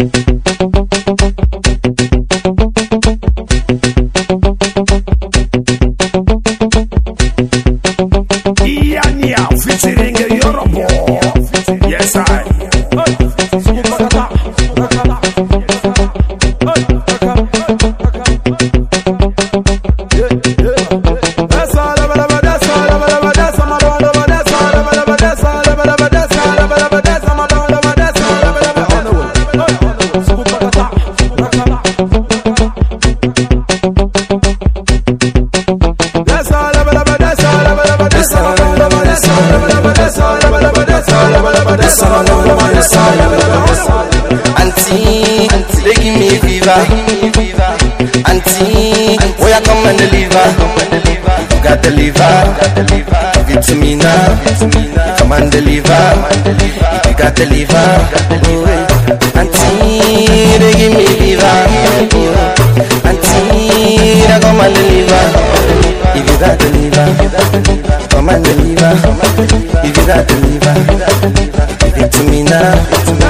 Auntie, they give me fever. Auntie, oh yeah, come and deliver. You got the liver, give it to me now. Come and deliver. You got the liver. Auntie, they give me fever. Auntie, they come and deliver. If you got the liver, come and deliver. If you got the liver, give it to me now.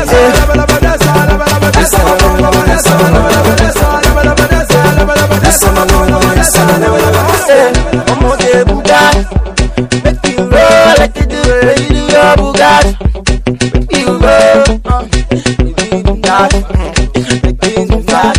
Make you roll like you do your Bugatti. Make you roll, make you do that, make you do that,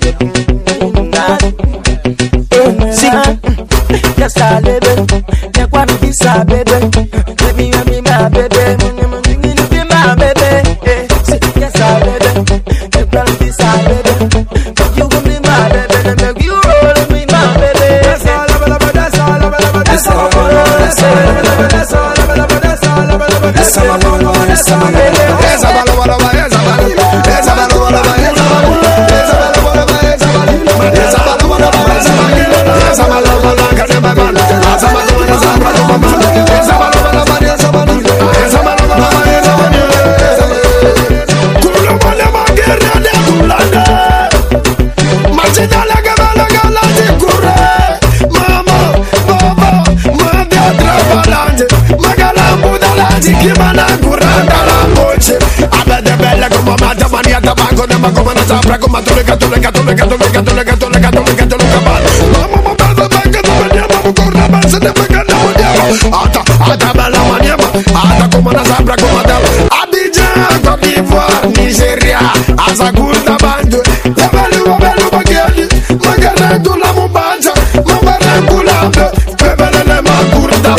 see, yes I live it. Take one piece of baby, let me my baby, be my baby. Yes I live it. Take one piece of baby, make you be my baby, make you roll with my baby. That's all about. That's all about. That's all about. That's all about. That's all about. That's all about. That's all about. That's all about. That's all about. That's all about. Nigeria, Azagunda Bando, Yabalu Bageli, Magarantula Mubanja, Mabarangulando, Pebele Magurda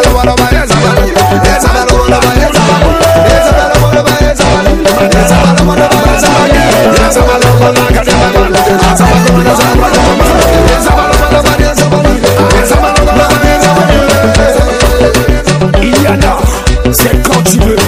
c'est quand tu veux.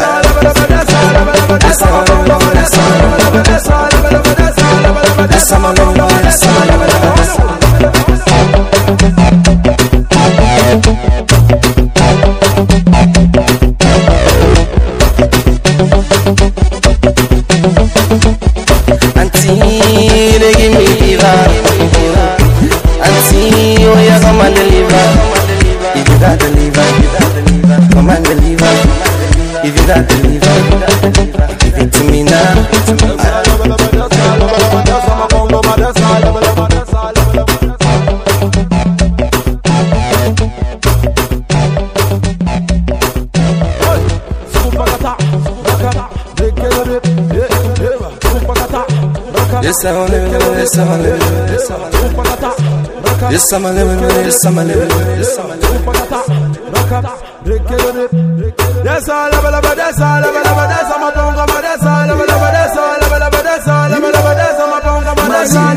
Auntie, they give me fever. Auntie, oh yeah, come and deliver. If you got the liver, come and deliver. If you got the liver, give it to me now. Yes, I'm living, yes, I'm living, yes, I'm living, yes, I'm living, yes, I'm living, yes, I'm living. That's all about, that's all about, that's all about, that's all about, that's all about, that's all about, that's all about, that's all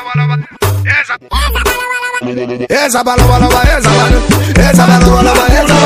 esa bala bala esa bala esa bala bala esa